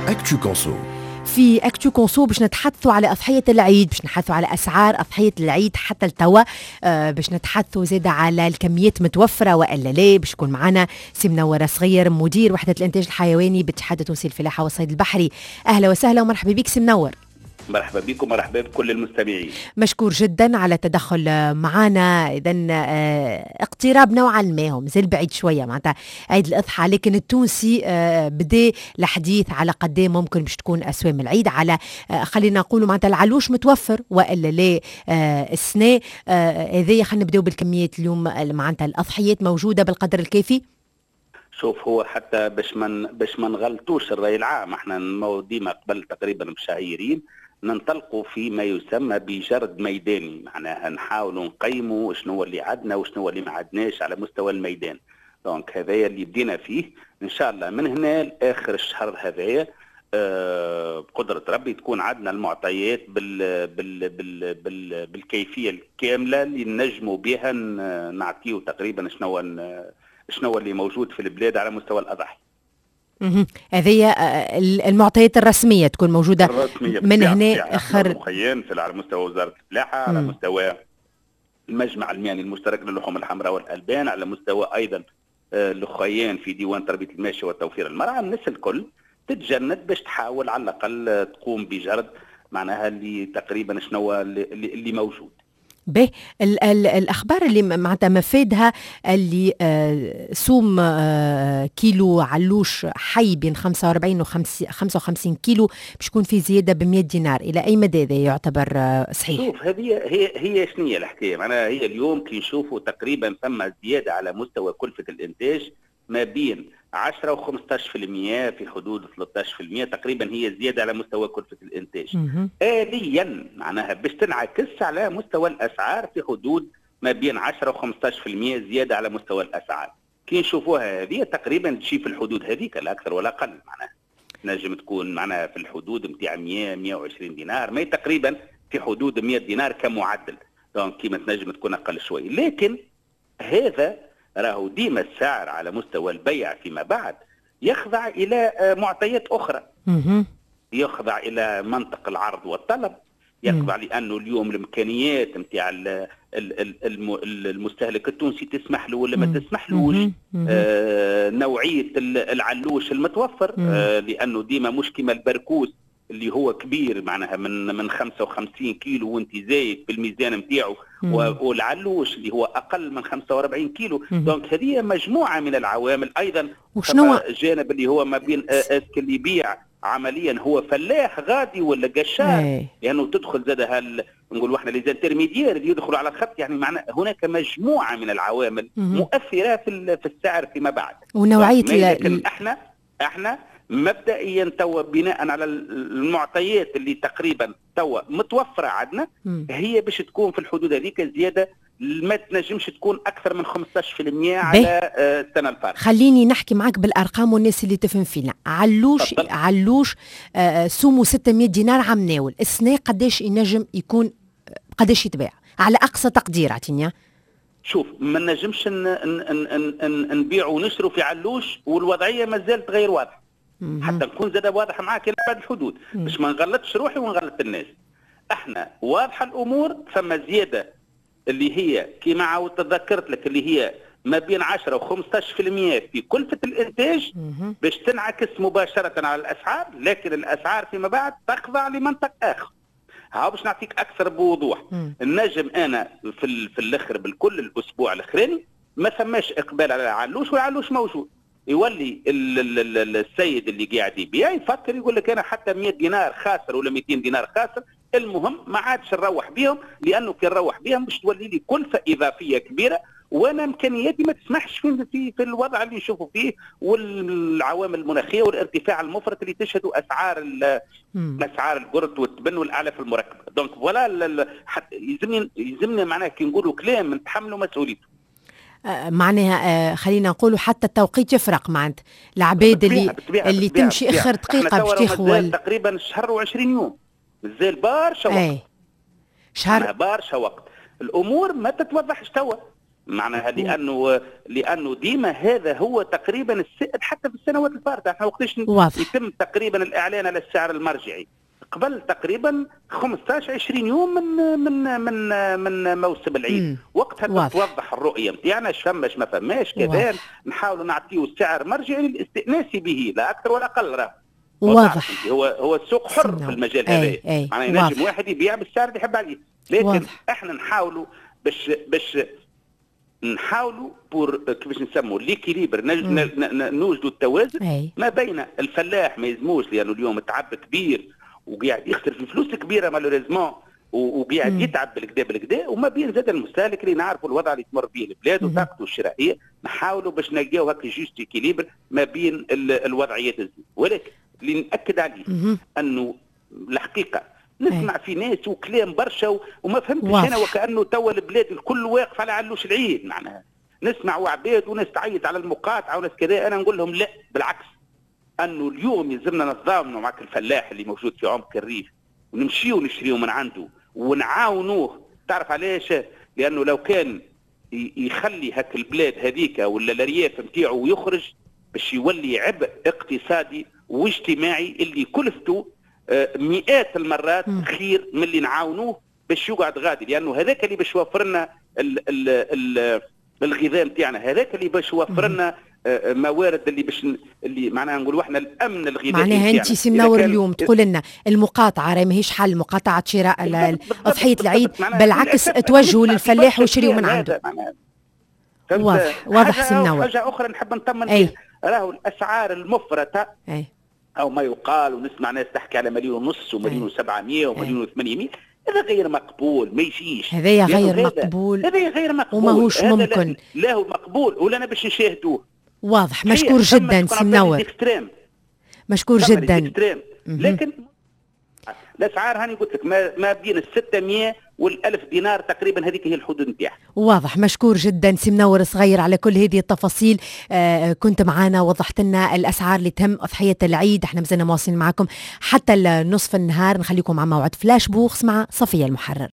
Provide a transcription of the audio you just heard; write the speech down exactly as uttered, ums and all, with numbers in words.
أكتو كونسو. في أكتو كونسو باش نتحدثوا على أضحية العيد، باش نتحدثوا على أسعار أضحية العيد حتى التوا، آه باش نتحدثوا زيادة على الكميات متوفرة وإلا لا. باش يكون معنا سي منورة صغير مدير وحدة الإنتاج الحيواني بالاتحاد التونسي للفلاحة والصيد البحري. أهلا وسهلا ومرحبا بك سي منور. مرحبا بكم، مرحبا بكل المستمعين. مشكور جدا على التدخل معنا. إذن اقتراب نوعا ما هو مازال بعيد شوية معناتها عيد الأضحى، لكن التونسي بدأ الحديث على قد ايه ممكن باش تكون أسوام العيد، على خلينا نقولوا معناتها العلوش متوفر وإلا لا السنة هذه. خلينا نبداو بالكميات اليوم معناتها الأضحيات موجودة بالقدر الكافي. شوف، هو حتى باش من باش ما نغلطوش الرأي العام، احنا ديما قبل تقريبا مشاهيرين ننطلقوا في ما يسمى بجرد ميداني، معناها نحاولوا نقيموا شنو اللي عندنا وشنو اللي ما عندناش على مستوى الميدان. دونك هذايا اللي بدينا فيه ان شاء الله. من هنا لاخر الشهر هذايا أه بقدره ربي تكون عندنا المعطيات بال بال بال بال بالكيفيه الكامله اللي نجموا بها نعطيو تقريبا شنو شنو اللي موجود في البلاد على مستوى الاضحيه. هذه المعطيات الرسميه تكون موجوده الرسمية من هنا اخر مخيم على مستوى وزاره الفلاحه، على مستوى المجمع المهني المشترك للحوم الحمراء والالبان، على مستوى ايضا الاخويان في ديوان تربيه الماشيه وتوفير المرعى. الناس الكل تتجند باش تحاول على الاقل تقوم بجرد معناها اللي تقريبا شنو اللي, اللي موجود. به ال ال الأخبار اللي معناتها مفادها اللي آه سوم آه كيلو علوش حي بين خمسة وأربعين و خمسة وخمسين كيلو باش يكون في زيادة بمئة دينار. إلى أي مدى هذا يعتبر آه صحيح؟ شوف، هذه هي هي شنو هي الحكاية؟ معناها هي اليوم كي نشوفوا تقريبا ثم زيادة على مستوى كلفة الإنتاج ما بين عشرة و خمسة عشر بالمئة في حدود ثلاثة عشر بالمئة تقريبا، هي زياده على مستوى كلفه الانتاج. آليا معناها باش تنعكس على مستوى الاسعار في حدود ما بين عشرة و خمسة عشر بالمئة زياده على مستوى الاسعار. كي نشوفوها هذه تقريبا تجي في الحدود هذيك، لا اكثر ولا اقل. معناها نجم تكون معناها في الحدود نتاع مئة مئة وعشرين دينار، ما تقريبا في حدود مئة دينار كمعدل. دونك كيما تنجم تكون اقل شوي، لكن هذا راهو ديما السعر على مستوى البيع فيما بعد يخضع إلى معطيات أخرى، يخضع إلى منطق العرض والطلب، يخضع لأنه اليوم الإمكانيات نتاع المستهلك التونسي تسمح له ولا ما تسمحلوش، آه نوعية العلوش المتوفر، آه لأنه ديما مش كما البركوز اللي هو كبير معناها من من خمسة وخمسين كيلو وانت زايد في الميزان نتاعو، والعلوش اللي هو اقل من خمسة وأربعين كيلو. دونك هذه مجموعه من العوامل. ايضا وشنو الجانب اللي هو ما بين اسك اللي يبيع عمليا هو فلاح غادي ولا قشار، لانه يعني تدخل زاد هال نقولوا احنا لي زانترميديير اللي يدخلوا على الخط. يعني معنى هناك مجموعه من العوامل مؤثره في في السعر فيما بعد. ونوعيه لكن احنا احنا مبدئيا توا بناء على المعطيات اللي تقريبا توا متوفره عندنا، هي باش تكون في الحدود هذيك زياده ما تنجمش تكون اكثر من خمسة عشر بالمئة على السنه الفارطه. خليني نحكي معك بالارقام والناس اللي تفهم فينا. علوش فضل. علوش آه سومو ستمئة دينار عم ناول السنه، قداش ينجم يكون قداش يتباع على اقصى تقدير؟ اعطيني. شوف، ما نجمش نبيعوا ونشروا في علوش والوضعيه ما زالت غير واضحه، حتى نكون زاد واضح معاك الى بعد الحدود باش ما نغلطش روحي ونغلط الناس. احنا واضحه الامور، ثم زياده اللي هي كما عاود تذكرت لك اللي هي ما بين عشرة و خمسة عشر بالمئة في كلفه الانتاج باش تنعكس مباشره على الاسعار، لكن الاسعار فيما بعد تخضع لمنطق اخر. ها باش نعطيك اكثر بوضوح. النجم انا في في الاخر بالكل الاسبوع الاخراني ما ثماش اقبال على العلوش، والعلوش موجود. يولي السيد اللي قاعد يبيع يفكر يقول لك انا حتى مئة دينار خاسر ولا مئتين دينار خاسر، المهم ما عادش نروح بهم، لانه كي نروح بهم باش تولي لي كلفه اضافيه كبيره، وانا امكانياتي ما تسمحش في في, في الوضع اللي نشوفه فيه، والعوامل المناخيه والارتفاع المفرط اللي تشهدوا اسعار اسعار القرد والتبن والاعلاف المركبه. دونك فوالا يلزمني يلزمنا معناها كي نقولوا كلام نتحملوا مسؤوليته. معناها خلينا نقولوا حتى التوقيت يفرق معناتها العباد اللي بتبيع اللي بتبيع تمشي اخر دقيقه باش تاخذ تقريبا شهر وعشرين يوم، مازال برشا وقت. شهر برشا وقت، الامور ما تتوضحش توا. معناها لانه لانه ديما هذا هو تقريبا السائد حتى في السنوات الفارطه. احنا وقتاش يتم تقريبا الاعلان على السعر المرجعي قبل تقريبا خمسطاش عشرين يوم من من من من موسم العيد. مم. وقتها توضح الرؤيه نتاعنا اش فما اش ما فماش كذا، نحاولوا نعطيو السعر مرجعي للاستئناس به لا اكثر ولا اقل. راه واضح، هو هو السوق حر في المجال هذا، معناها ينجم واحد يبيع بالسعر اللي يحب عليه، لكن واضح. احنا نحاولوا باش باش نحاولوا بور كيفاش نسموا ليكيليبر، نوجدوا التوازن أي. ما بين الفلاح ما يلزموش لانه اليوم تعب كبير وقاعد يخسر في فلوس كبيره مالوريزمون وقاعد يتعب بالكدا بالكدا، وما بين زاد المستهلك اللي نعرفوا الوضع اللي تمر به البلاد وطاقته الشرائيه. نحاولوا باش نلقاو هكا جوست اكيليبر ما بين الوضعيات الزوج. ولكن اللي ناكد عليه انه الحقيقه نسمع في ناس وكلام برشا وما فهمتش انا، وكانه توا البلاد الكل واقف على علوش العيد. معناها نسمع وعباد وناس تعيط على المقاطعه وناس كذا، انا نقول لهم لا بالعكس، انه اليوم يلزمنا نتضامنوا مع الفلاح اللي موجود في عمق الريف ونمشيو نشريو من عنده ونعاونوه. تعرف علاش؟ لانه لو كان يخلي هك البلاد هذيك ولا الارياف نتاعو ويخرج باش يولي عبء اقتصادي واجتماعي اللي كلفته مئات المرات خير من اللي نعاونوه باش يقعد غادي، لانه هذاك اللي باش يوفر لنا الغذاء نتاعنا، هذاك اللي باش يوفر لنا موارد اللي باش اللي معناها نقولوا احنا الامن الغذائي. معناها انت سي منور اليوم تقول لنا المقاطعه راهي ماهيش حل، مقاطعه شراء اضحيه العيد، بالعكس توجهوا للفلاح ويشريوا من عنده. واضح واضح سي منور. حاجه اخرى نحب نطمن فيها، راهو الاسعار المفرطه أي. او ما يقال ونسمع ناس تحكي على مليون ونص ومليون وسبعمية ومليون وثمانمية، هذا غير مقبول، ما يجيش. هذا غير مقبول، هذا غير مقبول وماهوش ممكن. لا هو مقبول ولا انا باش نشاهدوه. واضح. مشكور جدا سي منور، مشكور جدا. لكن الاسعار هاني قلت لك ما, ما بين الستمية والألف دينار تقريبا، هذيك هي الحدود نتاعها. واضح. مشكور جدا سي منور صغير على كل هذه التفاصيل. آه كنت معنا وضحت لنا الاسعار اللي تهم اضحيه العيد. احنا مازلنا مواصلين معكم حتى نصف النهار، نخليكم مع موعد فلاش بوخس مع صفيه المحرر.